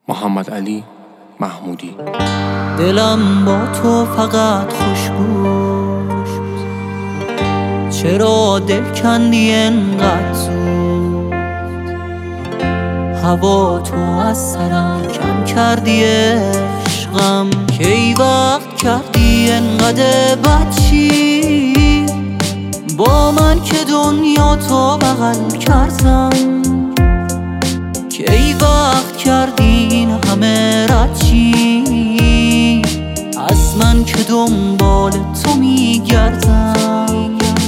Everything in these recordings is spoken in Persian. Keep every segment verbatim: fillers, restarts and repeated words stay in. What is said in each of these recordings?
محمد علی محمودی. دلم با تو فقط خوش بود، چرا دل کندی انقدر زود؟ هوا تو از سرم کم کردی عشقم، کی وقت کردی انقدر بچی با من که دنیا تو بغل کردم؟ کی وقت کردی این همه رچی از من که دنبال تو میگردم؟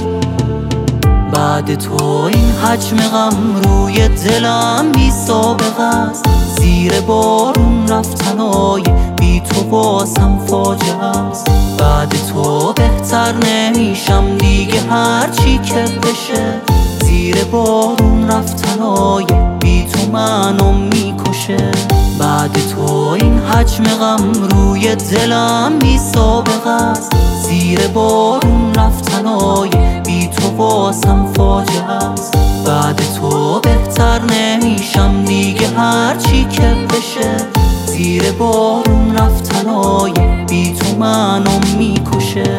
بعد تو این حجم غم روی دلم بی سابقه است، زیر بارون رفتنای بی تو بازم فاجعه است. بعد تو بهتر نمیشم دیگه هرچی که بشه، زیر بارون رفتنای بی تو منو میکشه. بعد تو این حجم غم روی دلم بی سابقه است، زیر بارون رفتنای بی تو بازم فاجعه است. بعد تو بهتر نمیشم دیگه هرچی که بشه، زیر بارون رفتنای بی تو منو میکشه.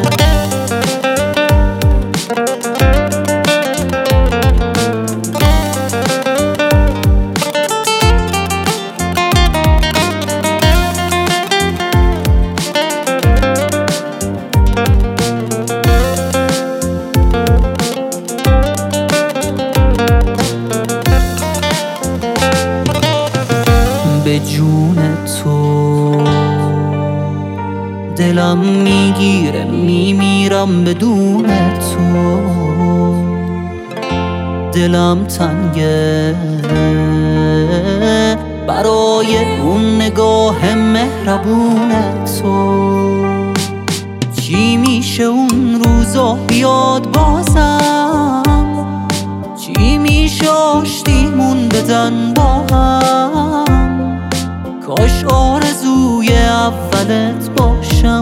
به جون تو دلم میگیره میمیرم بدون تو، دلم تنگه برای اون نگاه مهربون تو. چی میشه اون روزا بیاد بازم؟ چی میشه آشتیمون بدن با هم؟ کاش آرزوی اولت باشم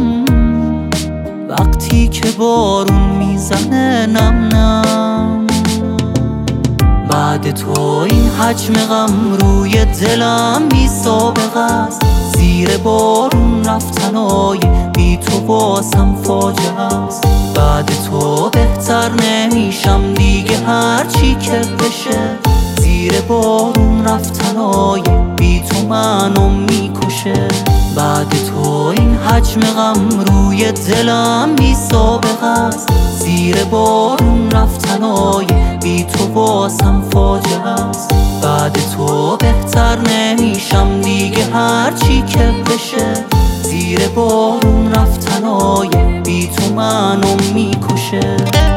وقتی که بارون میزنه نم نم. بعد تو این حجم غم روی دلم بی سابقه است، زیر بارون رفتنای بی تو بازم فاجعه است. بعد تو بهتر نمیشم دیگه هرچی که بشه، زیر بارون رفتنای بی تو منو میکشه. بعد تو این حجم غم روی دلم بی سابقه است، زیر بارون رفتنای بی تو بازم فاجعه است. بعد تو بهتر نمیشم دیگه هرچی که بشه، زیر بارون رفتنای بی تو منو میکشه.